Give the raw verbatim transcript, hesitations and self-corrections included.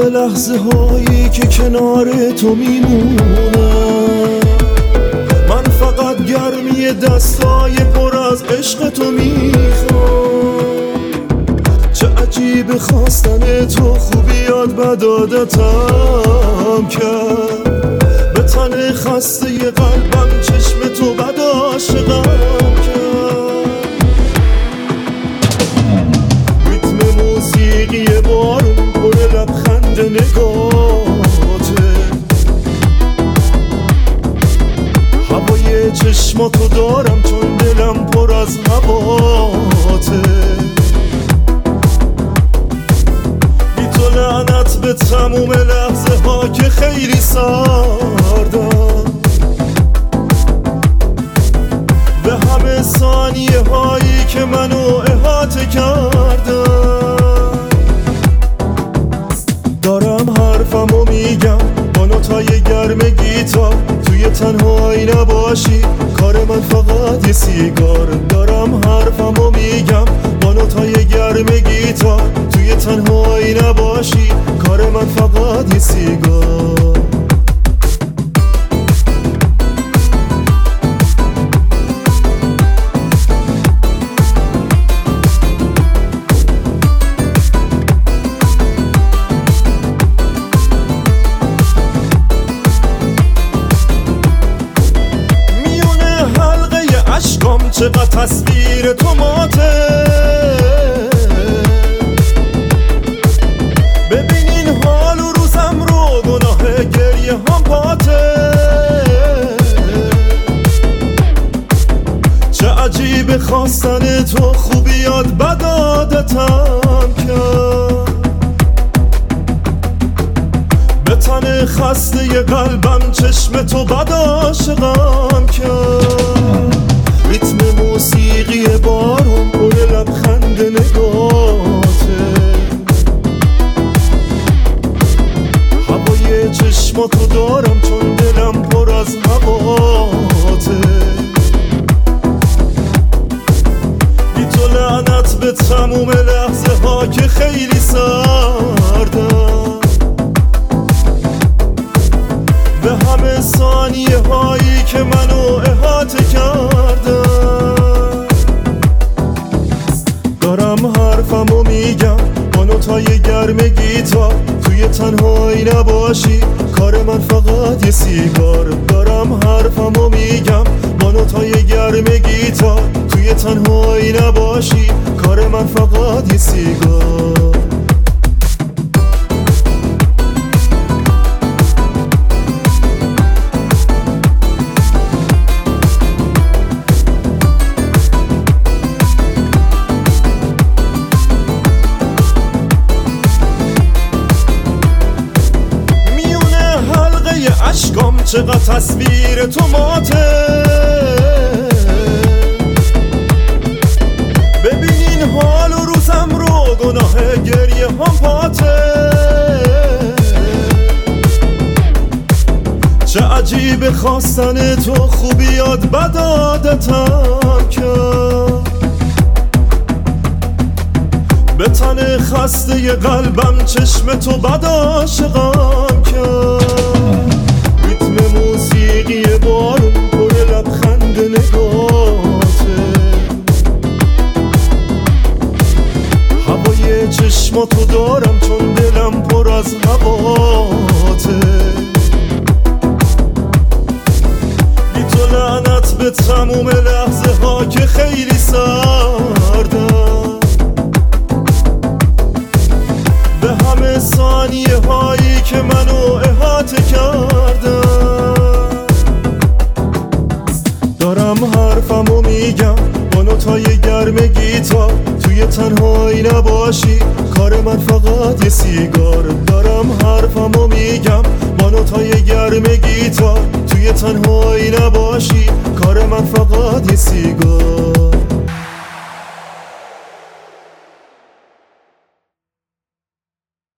لحظه هایی که کنار تو میمونم، من فقط گرمی دستای پر از عشق تو میخوام. چه عجیب خواستن تو، خوبیات بد عادتم کرد. به تن خسته قلبم چشم تو بد عاشقم کرد. ریتم موسیقی بارون پر لبخند نگاهته، هوای چشماتو دارم چون دلم پر از هواته. بی تو لعنت به تموم لحظه ها که خیلی سردم، به همه ثانیه هایی که منو احاطه کردن. دارم حرفمو میگم با نوتای گرم گیتار، توی تنهایی نباشی کار من فقط یه سیگار. دارم حرفمو میگم با نوتای گرم گیتار، توی تنهایی نباشی کار من فقط یه سیگار. چقدر تصویر تو ماته، ببینین حال و روزم رو، گناه گریه هم پاته. چه عجیب خواستن تو، خوبیات بد عادتم کرد. به تن خسته قلبم چشم تو بد عاشقم کرد. ریتم موسیقی بارون پر لبخند نگاهته، هوای چشماتو دارم چون دلم پر از هواته. بی تو لعنت به تموم لحظه ها که خیلی سردم، به همه ثانیه هایی که منو احاطه کردن. دارم حرفمو میگم با نوتای گرم گیتار، توی تنهایی نباشی کار من فقط یه سیگار. دارم حرفمو میگم با نوتای گرم گیتار، توی تنهایی نباشی کار من فقط یه سیگار. عشقم چقدر تصویر تو ماته، ببینین حال و روزم رو، گناه گریه هم پاته. چه عجیب خواستن تو، خوبیات بد عادتم کرد. به تن خسته قلبم چشم تو بد عاشقم کرد. موسیقی بارون پر لبخند نگاهته، هوای چشماتو دارم چون دلم پر از هواته. بی تو لعنت به تموم لحظه ها که خیلی سردم، به همه ثانیه هایی که منو احاطه کردن. دارم حرفمو میگم با نوتای گرم گیتار، توی تنهایی نباشی کار من فقط یه سیگار. دارم حرفمو میگم با نوتای گرم گیتار، توی تنهایی نباشی کار من فقط یه سیگار.